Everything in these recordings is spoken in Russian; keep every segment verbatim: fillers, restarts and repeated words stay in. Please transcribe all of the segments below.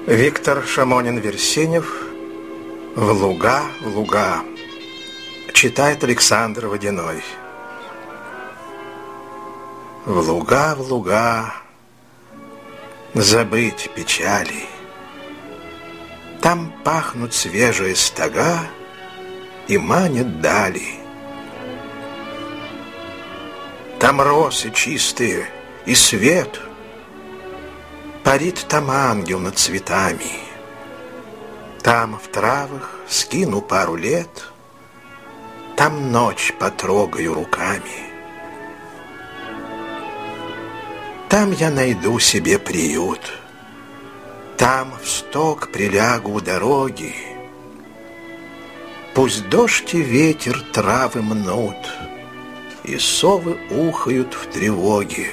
Виктор Шамонин-Версенев «В луга, в луга». Читает Александр Водяной. В луга, в луга, забыть печали. Там пахнут свежие стога и манят дали. Там росы чистые и свет, парит там ангел над цветами. Там в травах скину пару лет, там ночь потрогаю руками. Там я найду себе приют, там в сток прилягу у дороги. Пусть дождь и ветер травы мнут, и совы ухают в тревоге.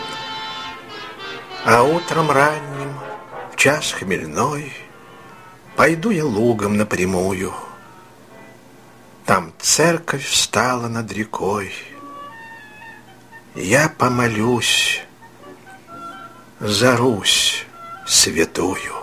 А утром ранним, в час хмельной, пойду я лугом напрямую. Там церковь встала над рекой. Я помолюсь за Русь святую.